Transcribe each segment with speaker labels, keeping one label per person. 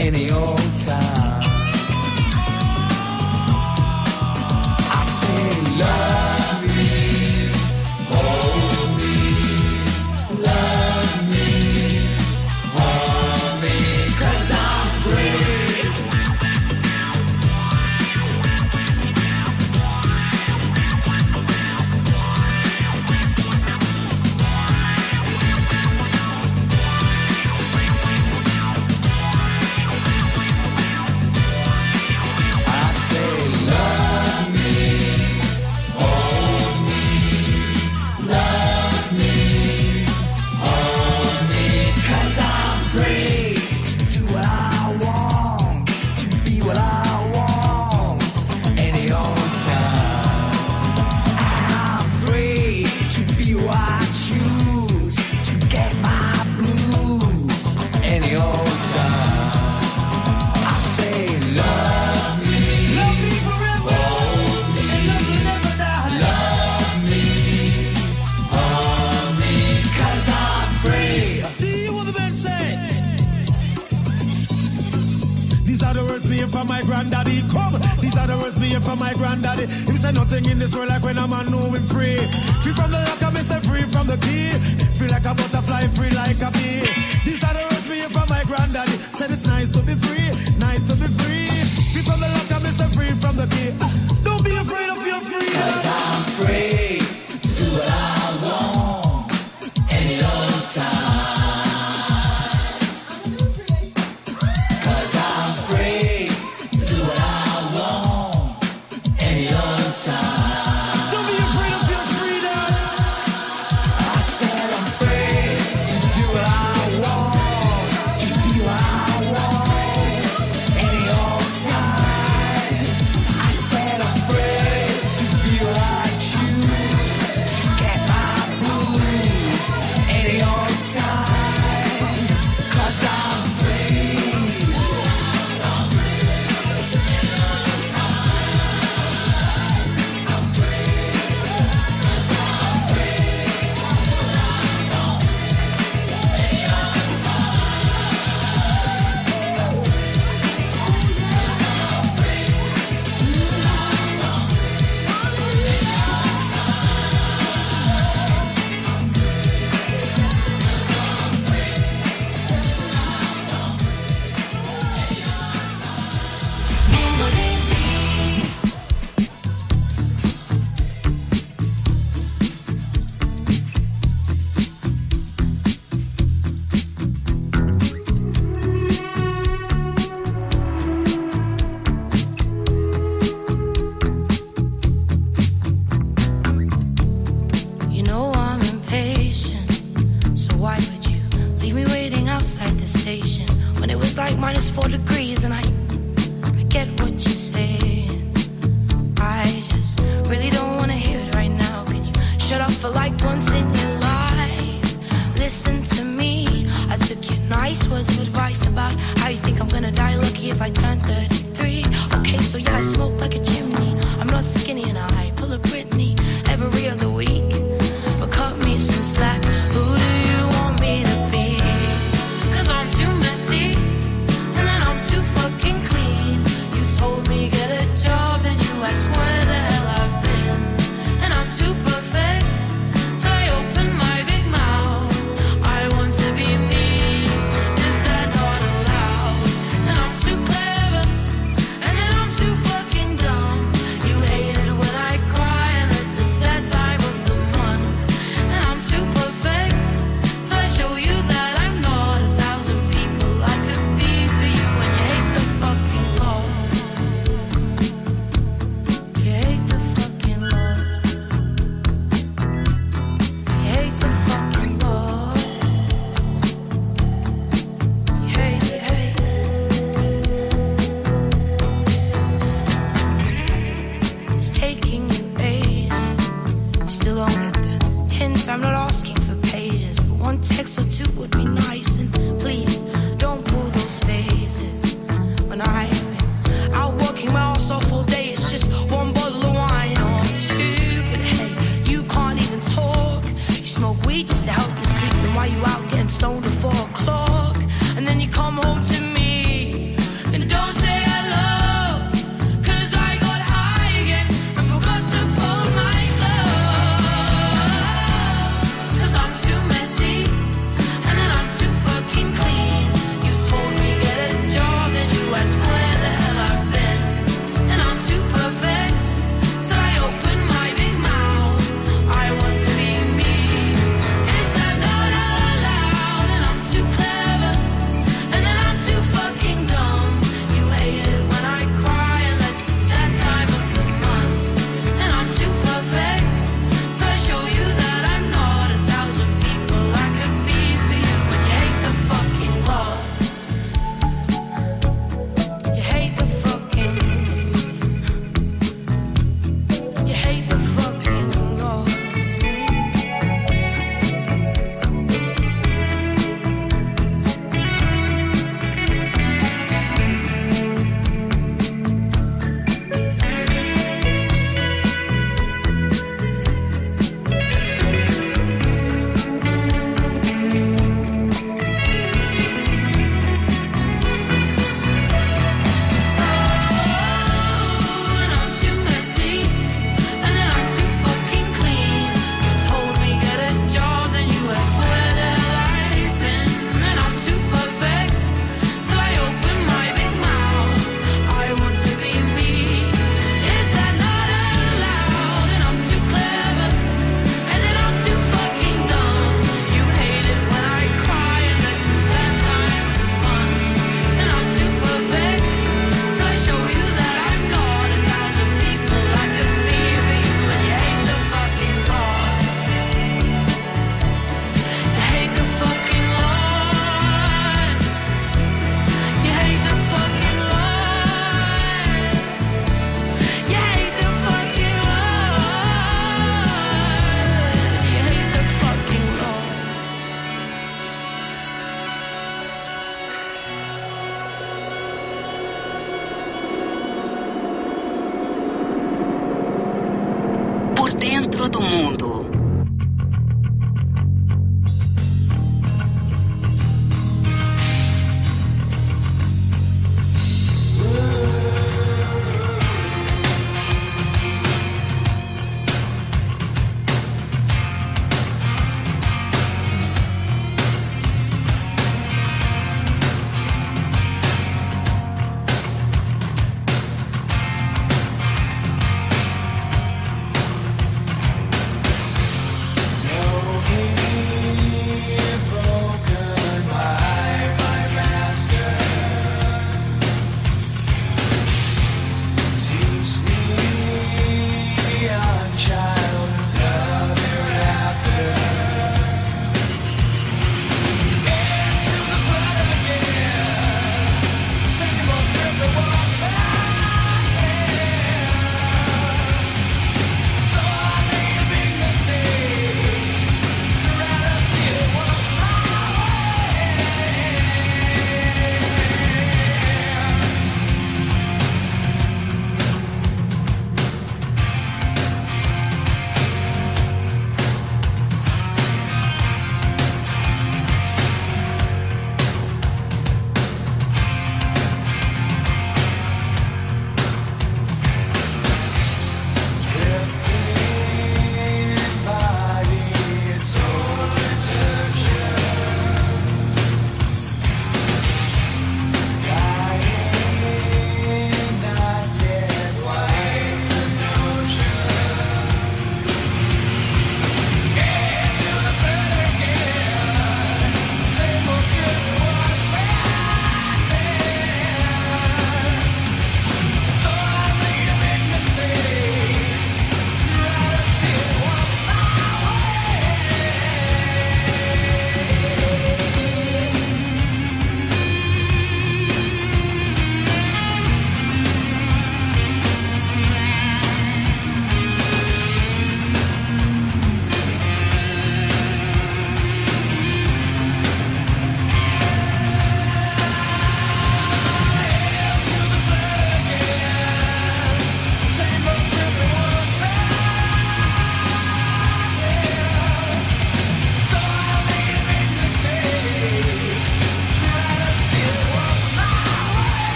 Speaker 1: any old time. I say love me, hold me, love me, hold me, 'cause I'm free.
Speaker 2: From my granddaddy, come. These are the words me hear from my granddaddy. He said nothing in this world like when a man know him free. Free from the lock, I say free from the key. Free like a butterfly, free like a bee. These are the words me hear from my granddaddy. Said it's nice to be free, nice to be free. Free from the lock, I say free from the key. Don't be afraid of your freedom.
Speaker 1: 'Cause I'm free to do what I want any old time.
Speaker 3: When I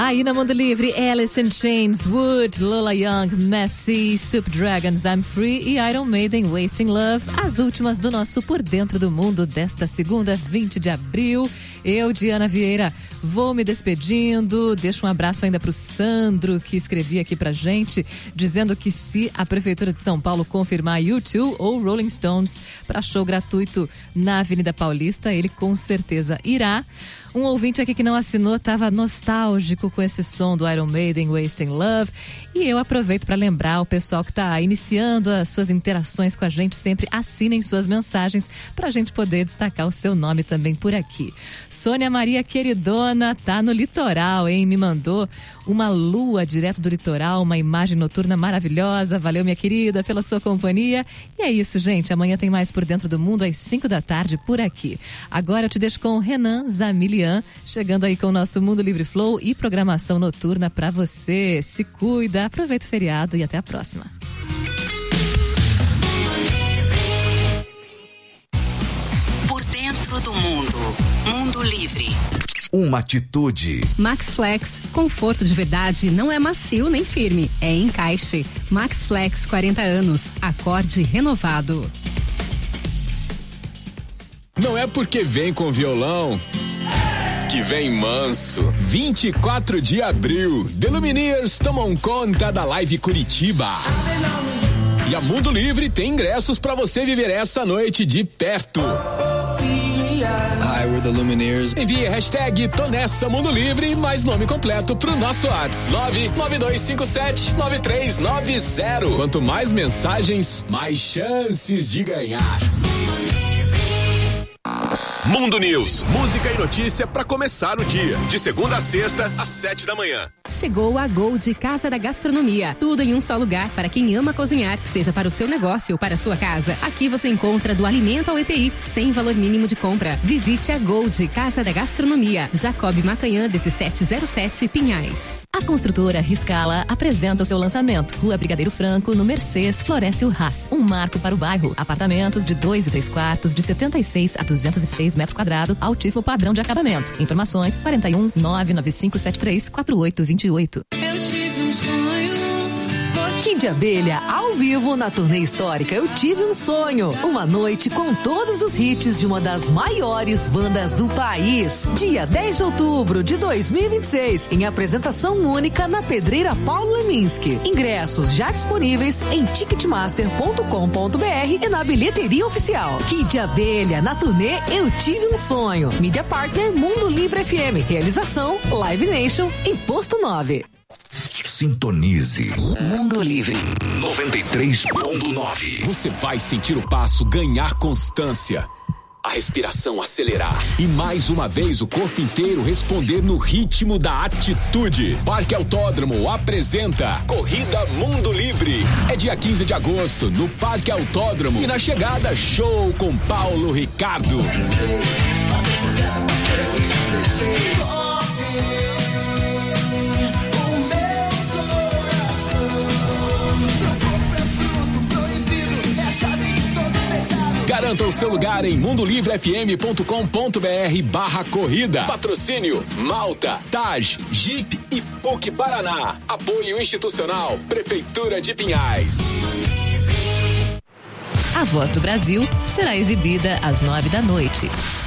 Speaker 3: Aí na Mundo Livre, Alice in Chains, Wood, Lola Young, Messi, Soup Dragons, I'm Free e Iron Maiden, Wasting Love. As últimas do nosso Por Dentro do Mundo desta segunda, 20 de abril. Eu, Diana Vieira, vou me despedindo. Deixo um abraço ainda pro Sandro, que escrevia aqui pra gente, dizendo que se a Prefeitura de São Paulo confirmar U2 ou Rolling Stones para show gratuito na Avenida Paulista, ele com certeza irá. Um ouvinte aqui que não assinou estava nostálgico com esse som do Iron Maiden, Wasting Love. E eu aproveito para lembrar o pessoal que está iniciando as suas interações com a gente, sempre assinem suas mensagens para a gente poder destacar o seu nome também por aqui. Sônia Maria Queridona tá no litoral, hein? Me mandou uma lua direto do litoral, uma imagem noturna maravilhosa. Valeu, minha querida, pela sua companhia. E é isso, gente. Amanhã tem mais Por Dentro do Mundo às 5 da tarde por aqui. Agora eu te deixo com o Renan Zamilian, chegando aí com o nosso Mundo Livre Flow e programação noturna para você. Se cuida, aproveita o feriado e até a próxima.
Speaker 4: Por Dentro do Mundo. Mundo Livre.
Speaker 5: Uma atitude.
Speaker 6: Max Flex, conforto de verdade, não é macio nem firme, é encaixe. Max Flex, 40 anos, acorde renovado.
Speaker 7: Não é porque vem com violão que vem manso. 24 de abril, The Lumineers tomam conta da Live Curitiba. E a Mundo Livre tem ingressos pra você viver essa noite de perto.
Speaker 8: Hi, we're the Lumineers.
Speaker 7: Envie hashtag Tô Nessa Mundo Livre mais nome completo pro nosso WhatsApp 992579390. Quanto mais mensagens, mais chances de ganhar.
Speaker 5: Mundo News, música e notícia para começar o dia. De segunda a sexta, às 7 da manhã.
Speaker 6: Chegou a Gold Casa da Gastronomia. Tudo em um só lugar para quem ama cozinhar, seja para o seu negócio ou para a sua casa. Aqui você encontra do alimento ao EPI, sem valor mínimo de compra. Visite a Gold Casa da Gastronomia, Jacob Macanhã, 1707, Pinhais.
Speaker 3: A construtora Riscala apresenta o seu lançamento. Rua Brigadeiro Franco, no Mercês, Florescio Haas. Um marco para o bairro. Apartamentos de 2 e 3 quartos, de 76 a 206 metros quadrados, altíssimo padrão de acabamento. Informações 41 99573 4828.
Speaker 9: Eu tive um sonho.
Speaker 3: Kid Abelha, ao vivo na turnê histórica Eu Tive um Sonho. Uma noite com todos os hits de uma das maiores bandas do país. Dia 10 de outubro de 2026, em apresentação única na Pedreira Paulo Leminski. Ingressos já disponíveis em ticketmaster.com.br e na bilheteria oficial. Kid Abelha na turnê Eu Tive um Sonho. Mídia Partner Mundo Livre FM. Realização Live Nation e Posto 9.
Speaker 5: Sintonize.
Speaker 4: Mundo Livre.
Speaker 5: 93.9.
Speaker 7: Você vai sentir o passo ganhar constância, a respiração acelerar e mais uma vez o corpo inteiro responder no ritmo da atitude. Parque Autódromo apresenta Corrida Mundo Livre. É dia 15 de agosto no Parque Autódromo e na chegada show com Paulo Ricardo. Garanta o seu lugar em mundolivrefm.com.br/corrida. Patrocínio Malta, Taj, Jeep e PUC Paraná. Apoio institucional Prefeitura de Pinhais.
Speaker 3: A Voz do Brasil será exibida às 9 da noite.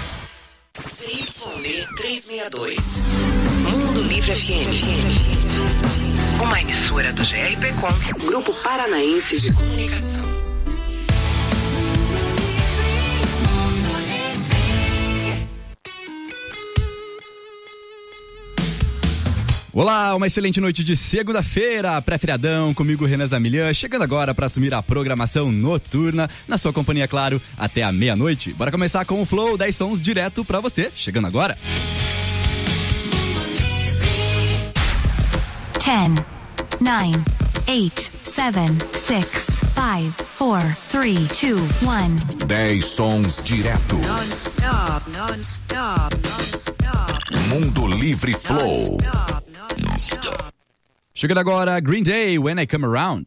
Speaker 4: CYB 362. Mundo Livre FM. Uma emissora do GRPcom, Grupo Paranaense de Comunicação.
Speaker 10: Olá, uma excelente noite de segunda-feira, pré-feriadão, comigo Renan Zamilian, chegando agora para assumir a programação noturna, na sua companhia, claro, até a meia-noite. Bora começar com o Flow, 10 sons direto para você, chegando agora.
Speaker 11: 10, 9, 8, 7, 6, 5, 4, 3, 2, 1.
Speaker 5: 10 sons direto.
Speaker 9: Non-stop, non-stop, non-stop.
Speaker 5: Mundo Livre Flow.
Speaker 10: Chegando agora, Green Day, When I Come Around.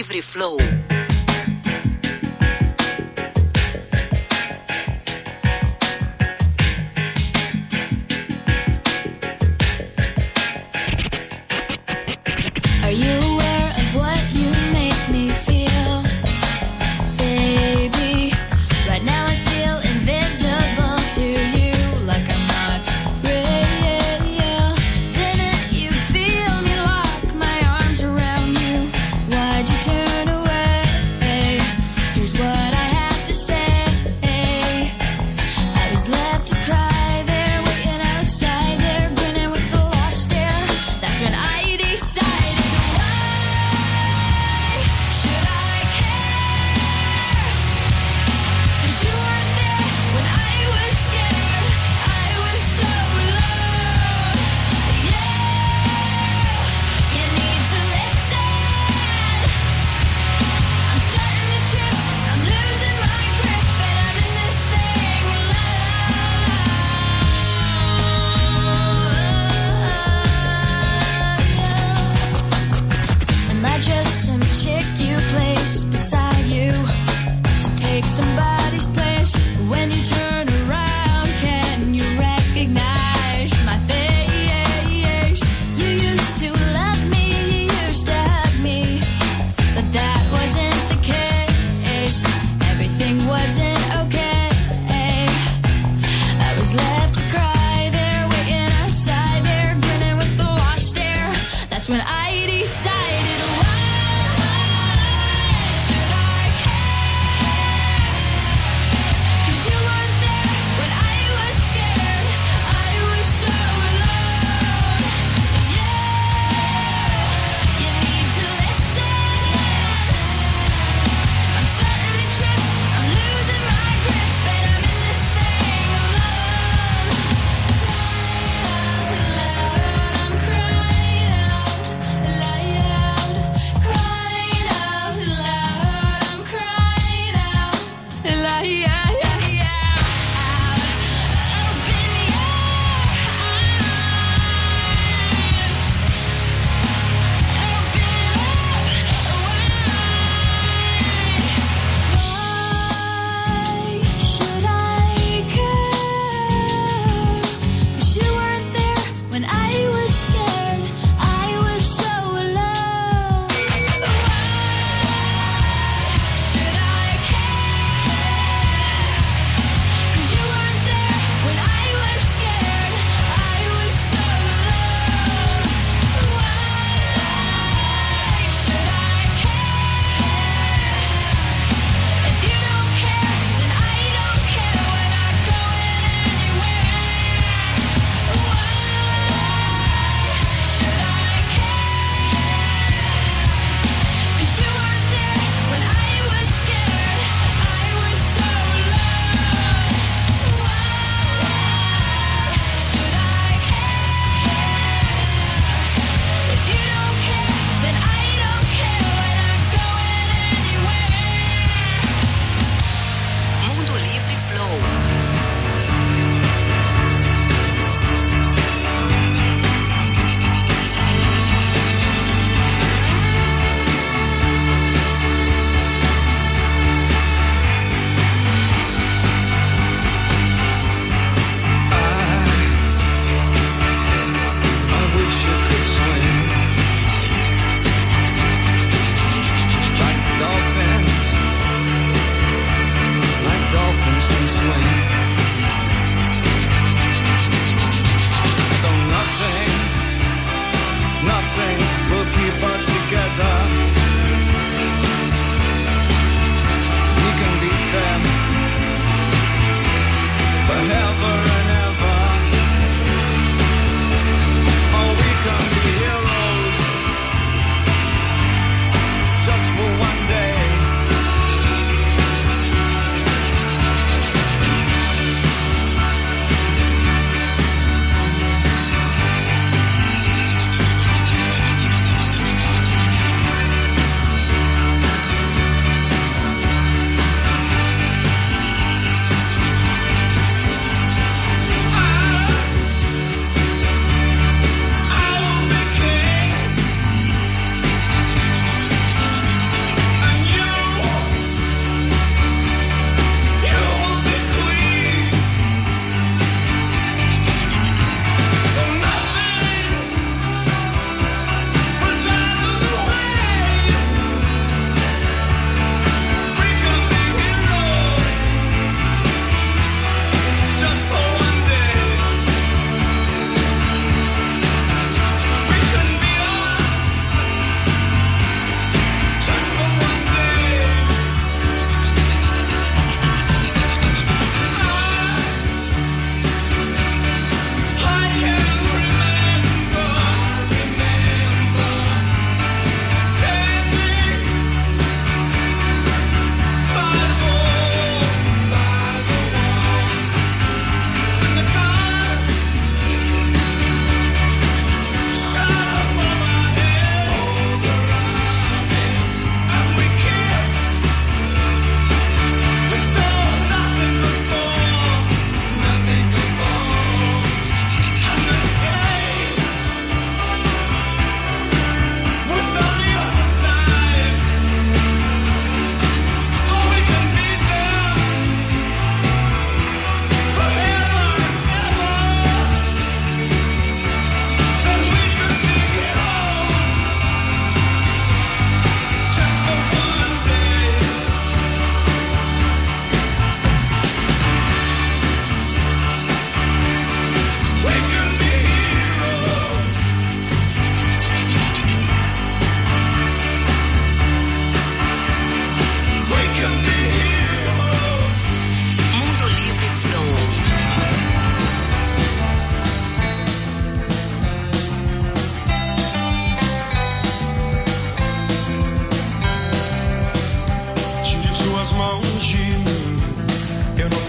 Speaker 4: Livre Flow.
Speaker 12: Are you aware of what you make me feel, baby? Right now I feel invisible to you, like I'm not real. Didn't you feel me lock my arms around you? Why'd you turn away? Here's what I have to say. I was left to cry there, waiting outside there, grinning with the lost stare. That's when I decided. Somebody's place. When you turn around, can you recognize my face? You used to love me, you used to hug me, but that wasn't the case. Everything wasn't okay. I was left to cry there, waiting outside there, grinning with the lost stare. That's when I decided.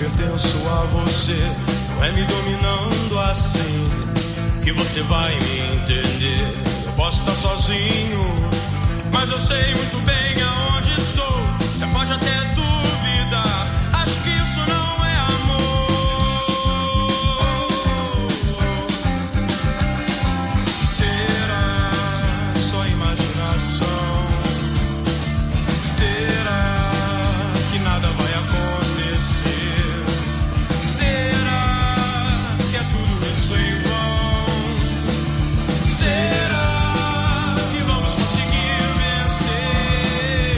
Speaker 2: pertenço a você. Não é me dominando assim que você vai me entender. Eu posso estar sozinho, mas eu sei muito bem aonde estou. Você pode até duvidar, acho que isso não é amor. Será só imaginação? Será que nada vai acontecer? Será que é tudo isso em vão? Será que vamos conseguir vencer?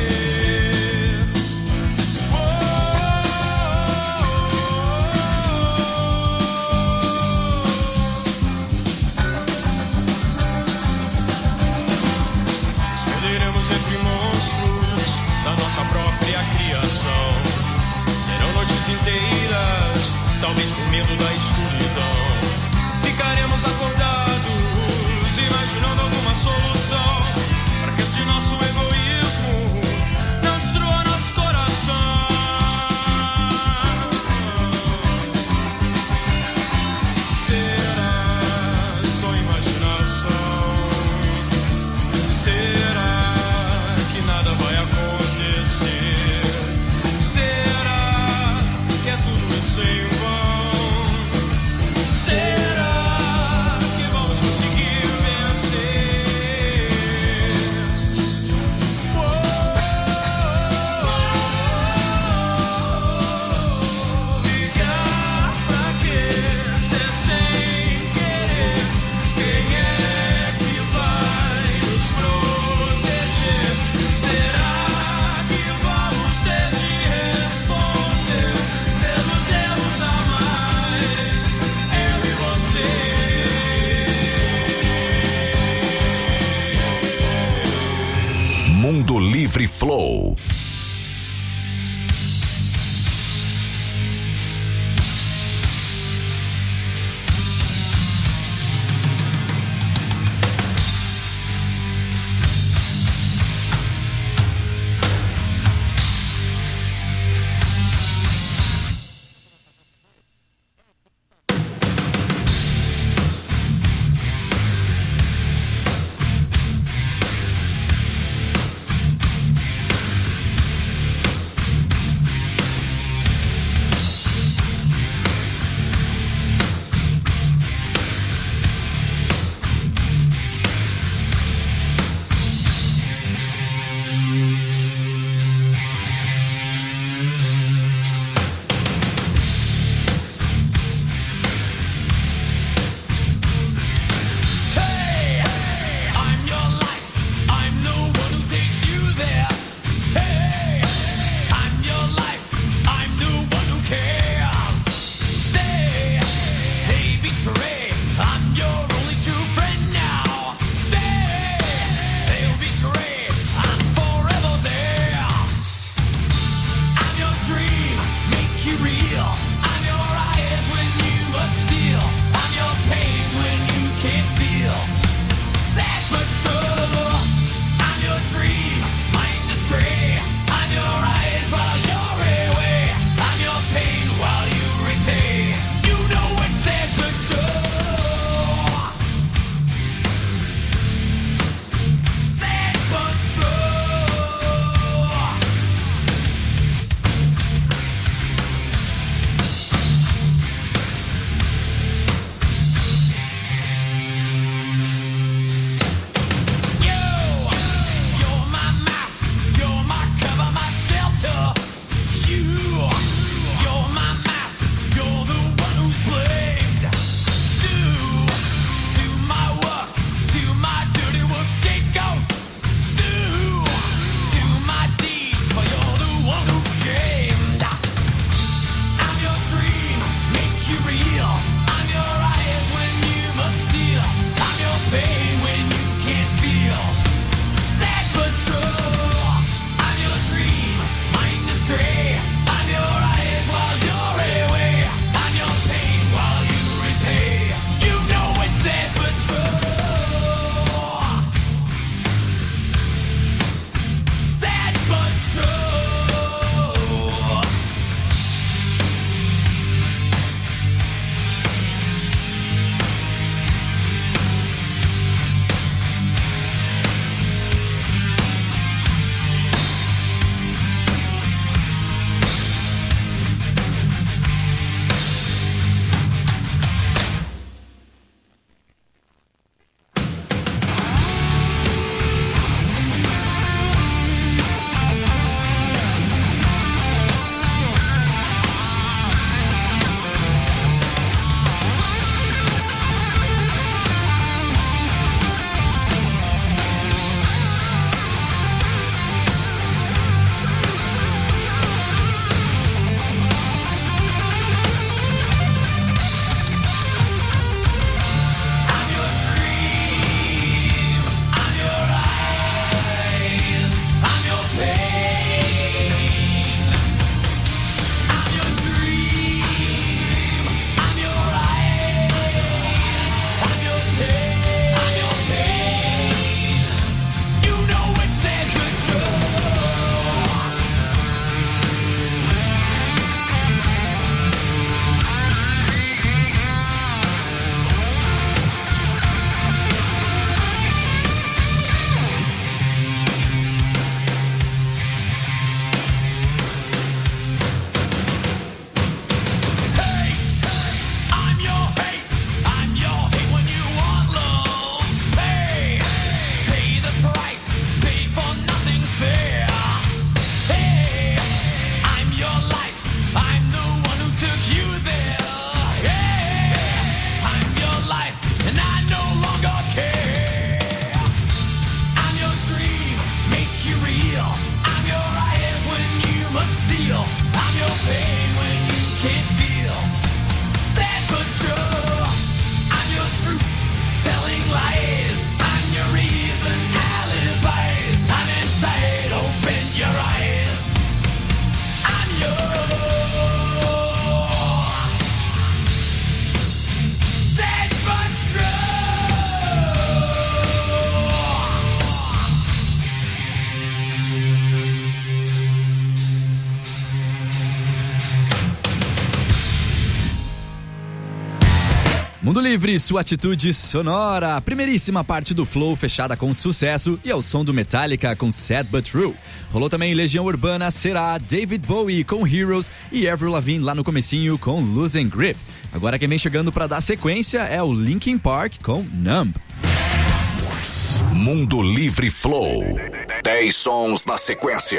Speaker 2: Escolheremos entre monstros da nossa própria criação. Serão noites inteiras, talvez por medo da escuridão. Ficaremos acordados, imaginando alguma solução para que esse nosso egoísmo não destrua nosso coração. Será só imaginação? Será que nada vai acontecer? Será que é tudo isso em vão? Será que vamos conseguir vencer? Ligar pra quê? Ser sem querer. Quem é que vai nos proteger? Será que vamos ter de responder pelos erros a mais? Eu e você.
Speaker 5: Mundo Livre Flow.
Speaker 10: Mundo Livre, sua atitude sonora. A primeiríssima parte do Flow fechada com sucesso e ao som do Metallica com Sad But True. Rolou também Legião Urbana, Será, David Bowie com Heroes e Avril Lavigne lá no comecinho com Losing Grip. Agora quem vem chegando para dar sequência é o Linkin Park com Numb.
Speaker 5: Mundo Livre Flow. 10 sons na sequência.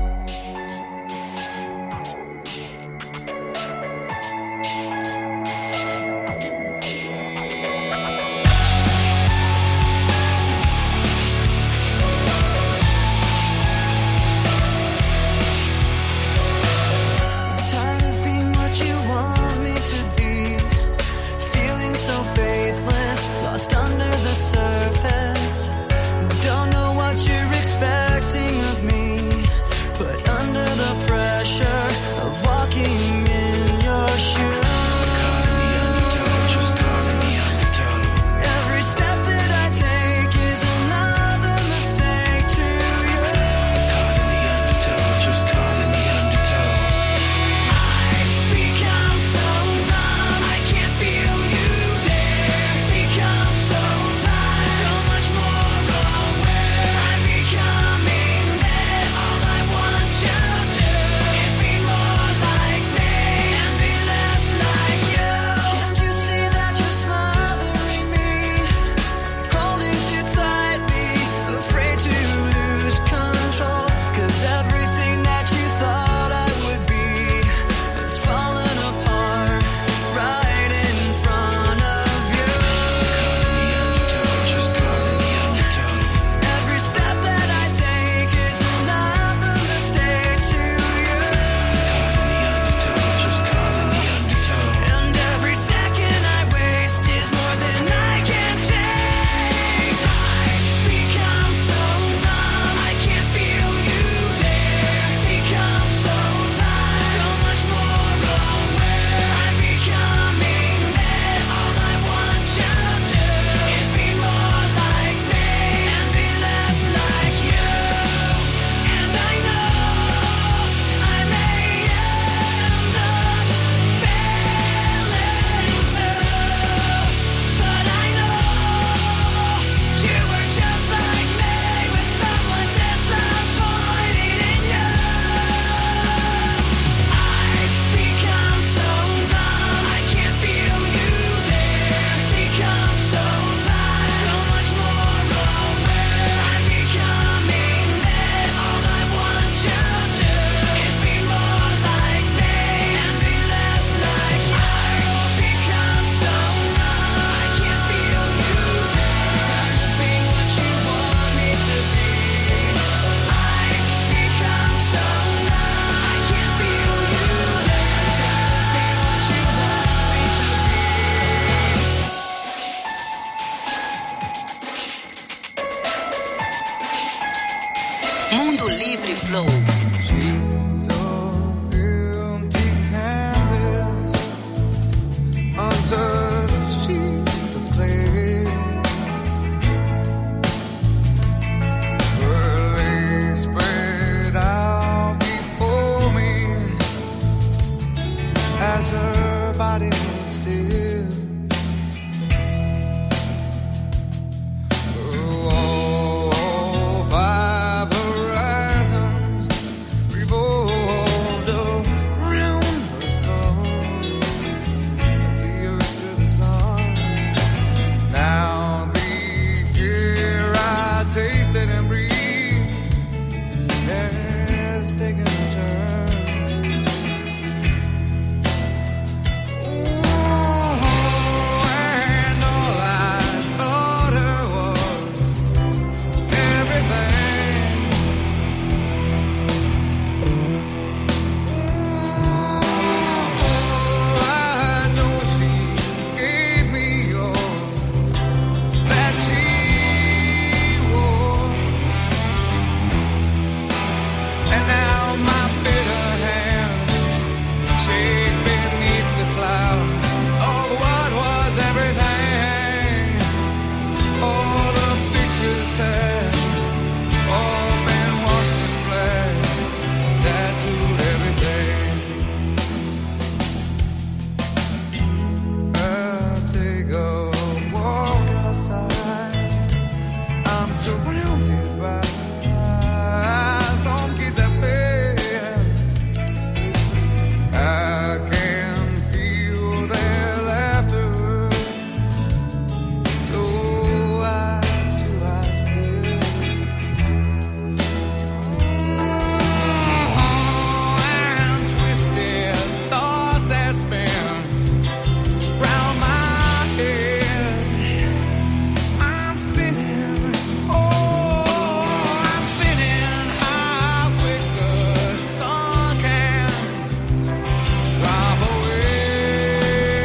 Speaker 13: Lost under the surface. Don't know what you're expecting of me, but under the pressure of walking in your shoes. Caught in the undertow, just caught in the undertow. Every step that I take is another mistake to you. Caught in the undertow, just caught in the undertow. I've become so numb, I can't feel you there. Become so tired, so much more aware. I'm becoming this. All I want you to do is be more like me and be less like you. Can't you see that you're smothering me, holding too tightly, afraid to lose control? 'Cause everything that you thought I would be has fallen apart right in front of you. Just caught in the undertow. Every step that I take is another mistake to you. Caught in the undertow, just caught in the undertow. And every second I waste is more than I can take. I've become so numb, I can't feel you there. Become so tired, so much more aware. I'm becoming this. All I want you to do is be more like me and be less like you. And I know I may end up failing too, but I know you were just like me, with someone disappointed in you. I've become so numb, I can't feel you there. Become so tired, so much more aware. I'm becoming this. All I want you to do is be more like me and be less like you. I've become so numb, I can't feel you there. Tired of being what you want me to be. I've become so numb, I can't feel you there. Tired of being what you want me to be.
Speaker 4: Mundo Livre Flow.
Speaker 13: Empty canvas under sheets of clay. Her legs spread out before me as her body held still. All 5 horizons
Speaker 14: surrounded by some kids that play. I can feel their laughter. So why do I say, and twisted thoughts that spin round my head. I'm spinning, I'm spinning how quick the sun can drop away.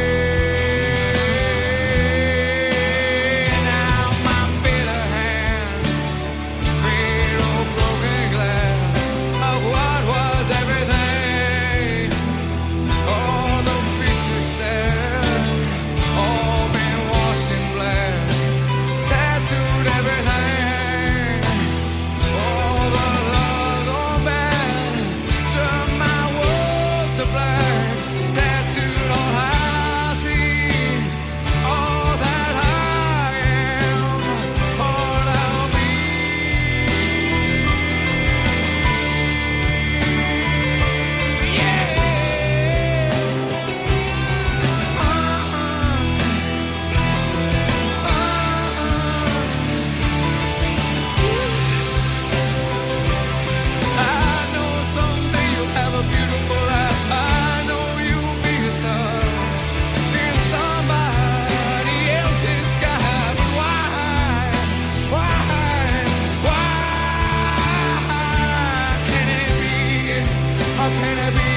Speaker 14: Now my bitter hands cradle broken glass of what was everything. All the pictures said, all been washed in black, tattooed everything. All the love gone bad, turned my world to black, tattooed all I see, all that I am, all I'll be. I know someday you'll have a beautiful life. I know you'll be a star in somebody else's sky. But why can it be? How can it be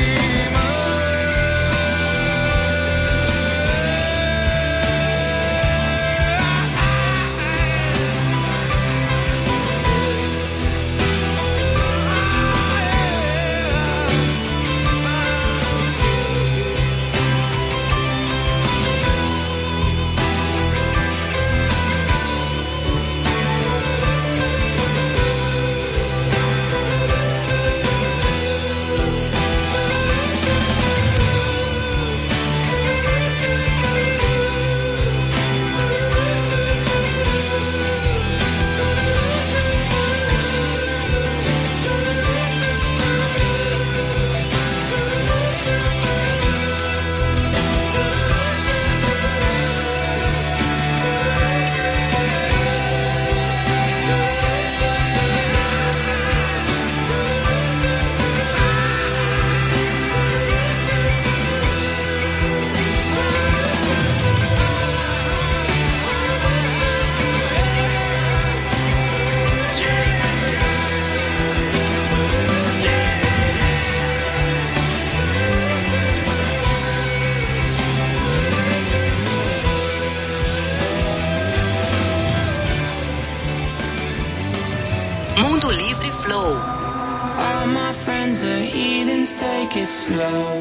Speaker 4: Mundo Livre Flow.
Speaker 13: All my friends are heathens, take it slow.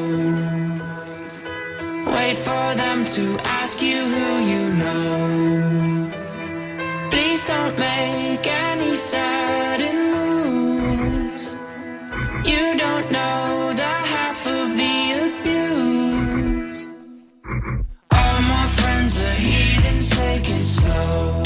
Speaker 13: Wait for them to ask you who you know. Please don't make any sudden moves. You don't know the half of the abuse. All my friends are heathens, take it slow.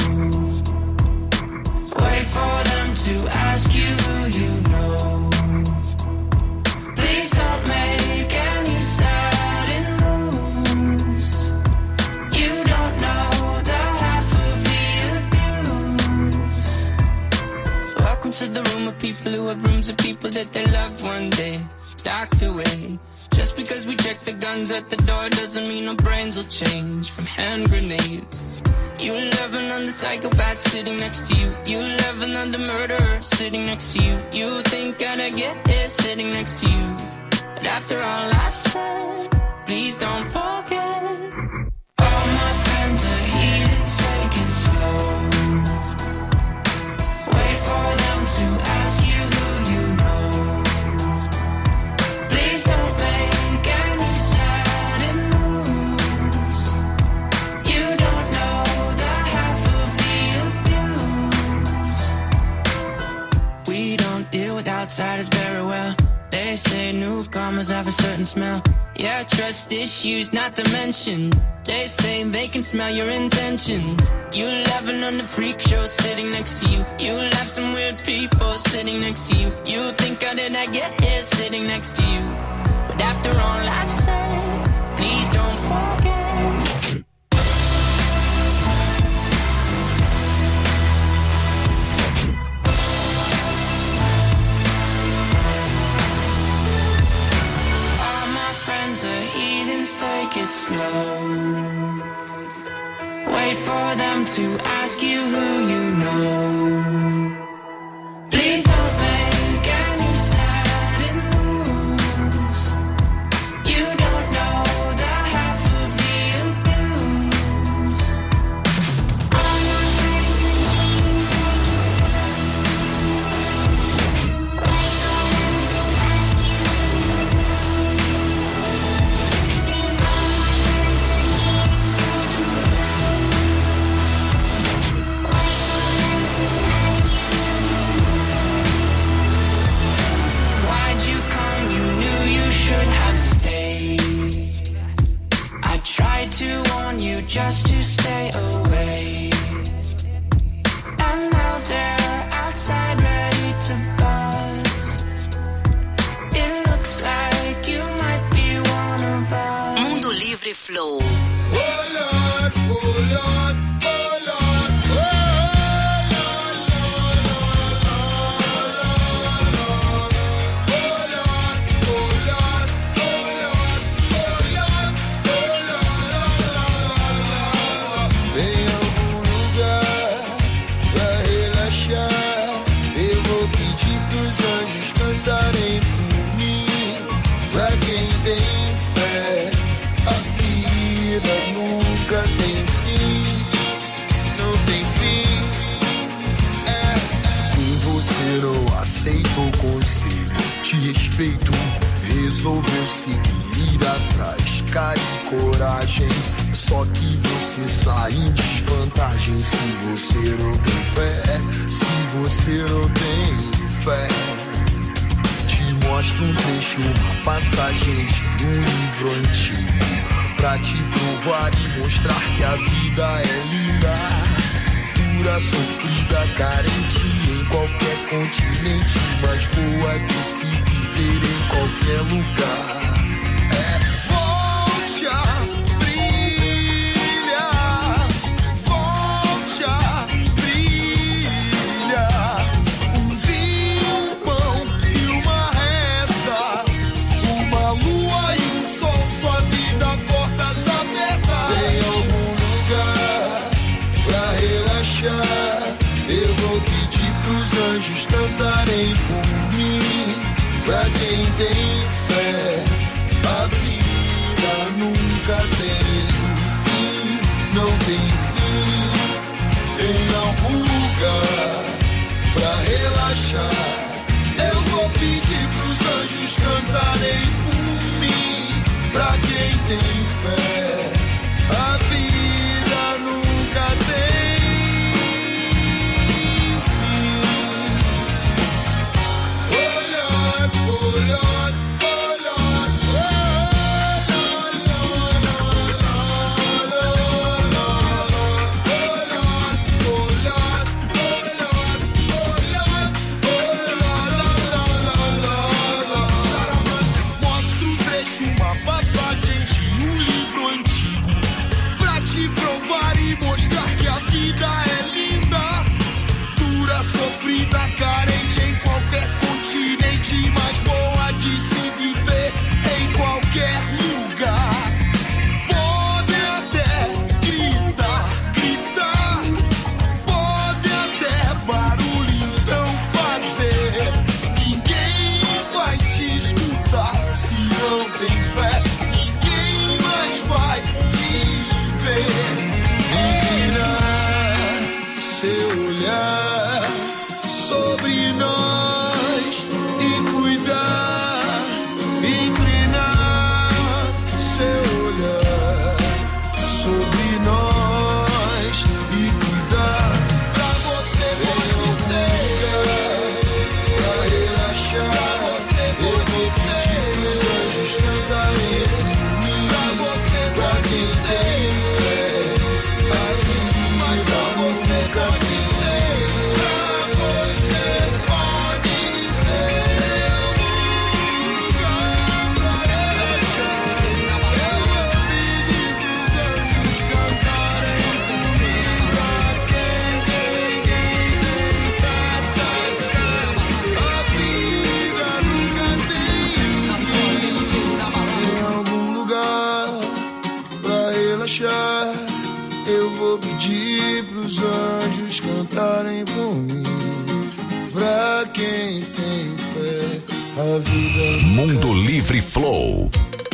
Speaker 13: Wait for them to ask you who you know. Please don't make any sudden moves. You don't know the half of the abuse. Welcome to the room of people who have rooms of people that they love one day docked away. Just because we check the guns at the door doesn't mean our brains will change from hand grenades. You loving on the psychopath sitting next to you. You loving on the murderer sitting next to you. You think I'd get here sitting next to you. But after all I've said, please don't forget. All my friends are heathens, take it slow. Wait for them to ask you who you know. Please don't make any sudden moves. You don't know the half of the abuse. We don't deal with outsiders very well. They say newcomers have a certain smell.
Speaker 15: Yeah, trust issues not to mention. They say they can smell your intentions. You laughing on the freak show sitting next to you. You laugh some weird people sitting next to you. You think how did I get here sitting next to you? But after all I've said, please don't forget. Take it slow. Wait for them to ask you who you know. Please don't make any sudden moves. You don't know the half of the abuse. I'm not crazy. Wait for them to ask to warn you just to stay away. And now they're outside ready to bust. It looks like you might be one of us.
Speaker 4: Mundo Livre Flow.
Speaker 14: Oh Lord, oh Lord, oh Lord, cantarem por mim. Pra quem tem fé, a vida nunca tem fim. Não tem fim. Se você não aceita o conselho, te respeito. Resolveu seguir, ir atrás, cara e coragem. Só que você sai em desvantagem se você não tem fé. Se você não tem fé. Mostro um trecho, uma passagem de um livro antigo, pra te provar e mostrar que a vida é linda, dura, sofrida, carente em qualquer continente, mas boa de se viver em qualquer lugar. Volte a brilhar, volte a brilhar. Um vinho, um pão e uma reza, uma lua e um sol, sua vida, portas abertas. Tem algum lugar pra relaxar? Eu vou pedir pros anjos cantarem por mim. Pra quem tem fé, a vida nunca tem fim, não tem fim. Em algum lugar pra relaxar, eu vou pedir pros anjos cantarem por mim. Pra quem tem fé, a vida nunca tem fim. Oh Lord, oh Lord, oh Lord, oh Lord, Lord, Lord, Lord, Lord, Lord, oh Lord, oh Lord. Mostra o trecho, uma passagem de um livro pra quem tem fé. A vida
Speaker 7: Mundo Livre Flow.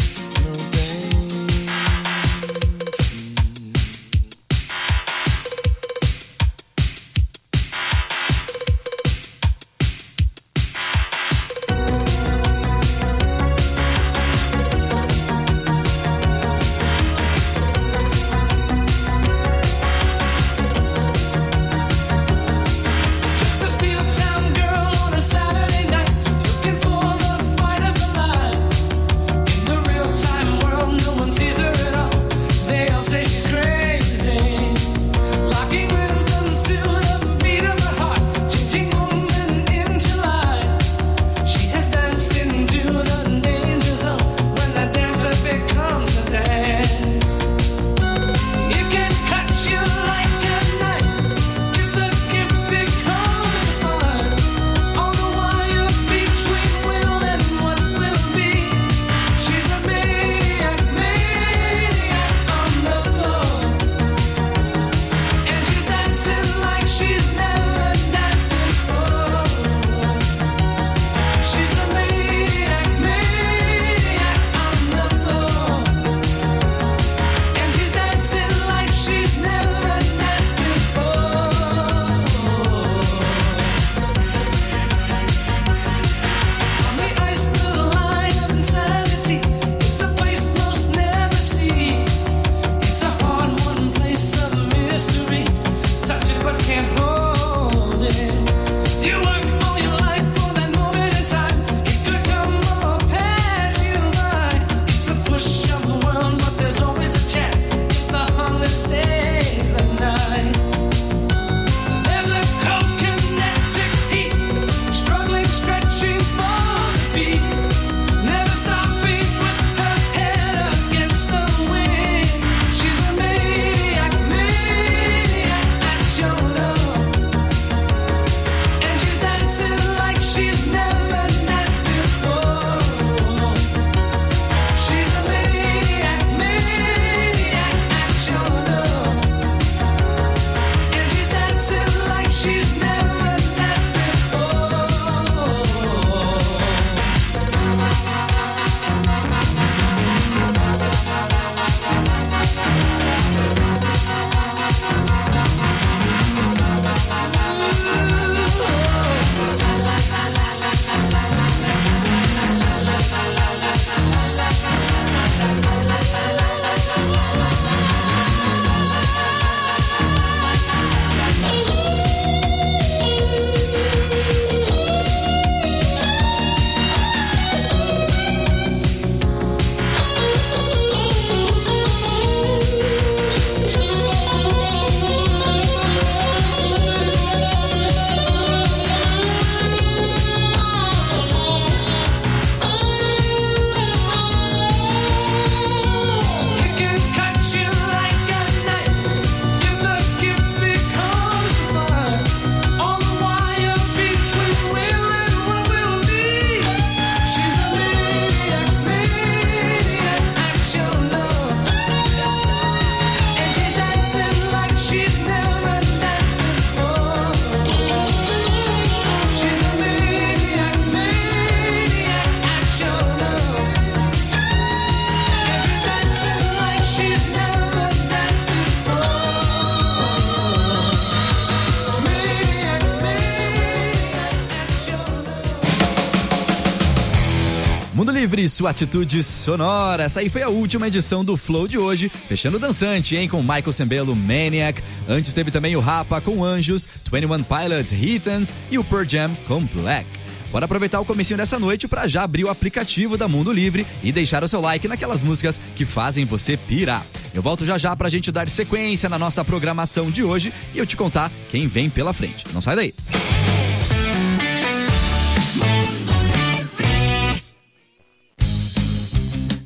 Speaker 10: Mundo Livre, sua atitude sonora. Essa aí foi a última edição do Flow de hoje, fechando dançante, hein, com Michael Sembello, Maniac. Antes teve também o Rapa com Anjos, 21 Pilots, Heathens e o Pearl Jam com Black. Bora aproveitar o comecinho dessa noite para já abrir o aplicativo da Mundo Livre e deixar o seu like naquelas músicas que fazem você pirar. Eu volto já já pra gente dar sequência na nossa programação de hoje e eu te contar quem vem pela frente. Não sai daí.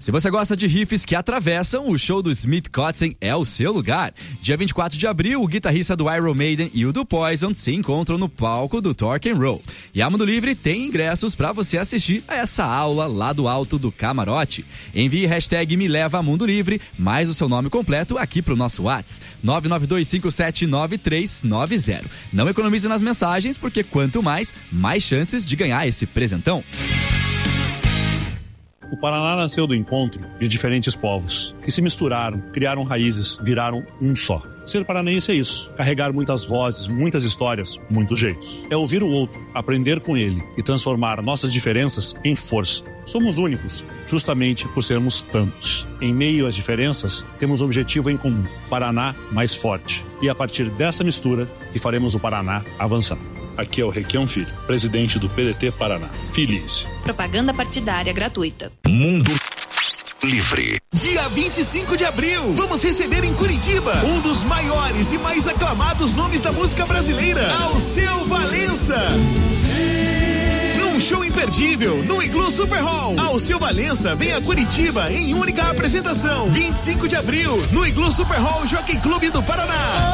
Speaker 10: Se você gosta de riffs que atravessam, o show do Smith Kotzen é o seu lugar. Dia 24 de abril, o guitarrista do Iron Maiden e o do Poison se encontram no palco do Torque and Roll. E a Mundo Livre tem ingressos para você assistir a essa aula lá do alto do camarote. Envie hashtag Me Leva Mundo Livre, mais o seu nome completo aqui pro nosso WhatsApp, 992579390. Não economize nas mensagens, porque quanto mais chances de ganhar esse presentão.
Speaker 16: O Paraná nasceu do encontro de diferentes povos que se misturaram, criaram raízes, viraram um só. Ser paranaense é isso, carregar muitas vozes, muitas histórias, muitos jeitos. É ouvir o outro, aprender com ele e transformar nossas diferenças em força. Somos únicos, justamente por sermos tantos. Em meio às diferenças, temos um objetivo em comum, Paraná mais forte. E a partir dessa mistura, que faremos o Paraná avançar. Aqui é o Requião Filho, presidente do PDT Paraná. Feliz.
Speaker 17: Propaganda partidária gratuita.
Speaker 5: Mundo Livre.
Speaker 18: Dia 25 de abril, vamos receber em Curitiba um dos maiores e mais aclamados nomes da música brasileira, Alceu Valença. Num show imperdível, no Iglu Super Hall, Alceu Valença vem a Curitiba em única apresentação. 25 de abril, no Iglu Super Hall Jockey Clube do Paraná.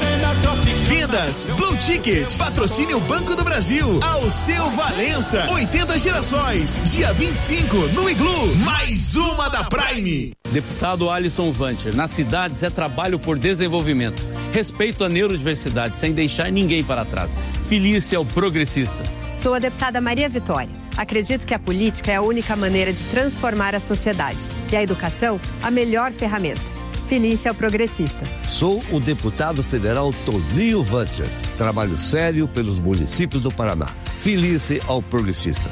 Speaker 18: Vendas, Blue Ticket, patrocínio Banco do Brasil, Alceu Valença, 80 gerações, dia 25, no Iglu, mais uma da Prime.
Speaker 19: Deputado Alisson Vancher, nas cidades é trabalho por desenvolvimento, respeito à neurodiversidade, sem deixar ninguém para trás. Filie-se ao progressista.
Speaker 20: Sou a deputada Maria Vitória. Acredito que a política é a única maneira de transformar a sociedade e a educação a melhor ferramenta. Filie-se ao Progressistas.
Speaker 21: Sou o deputado federal Toninho Vancher. Trabalho sério pelos municípios do Paraná. Filie-se ao Progressista.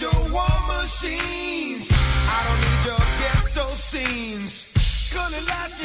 Speaker 18: Scenes, gonna last